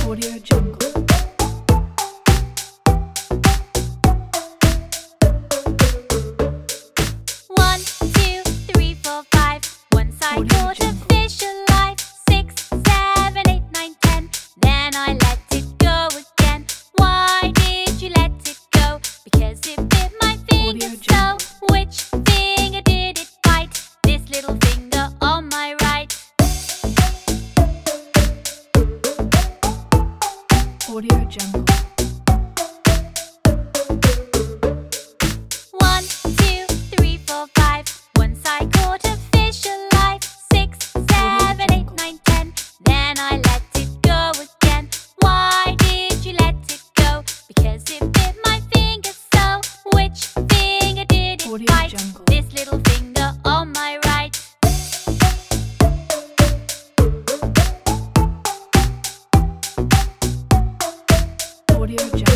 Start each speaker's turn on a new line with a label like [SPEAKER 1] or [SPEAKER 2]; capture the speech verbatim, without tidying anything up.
[SPEAKER 1] Audio Jungle.
[SPEAKER 2] One, two, three, four, five. Once I
[SPEAKER 1] Audio
[SPEAKER 2] caught a
[SPEAKER 1] Jungle.
[SPEAKER 2] fish alive. Six, seven, eight, nine, ten. Then I let it go again. Why did you let it go? Because it bit my finger.
[SPEAKER 1] Audio
[SPEAKER 2] So
[SPEAKER 1] Jungle.
[SPEAKER 2] which finger did it bite? This little finger on my right.
[SPEAKER 1] Audio Jungle.
[SPEAKER 2] One, two, three, four, five. Once I caught a fish alive. Six, seven, eight, nine, ten. Then I let it go again. Why did you let it go? Because it bit my finger. So which finger did it
[SPEAKER 1] Audio
[SPEAKER 2] bite?
[SPEAKER 1] Jungle.
[SPEAKER 2] This little finger on my right.
[SPEAKER 1] Audio Jungle.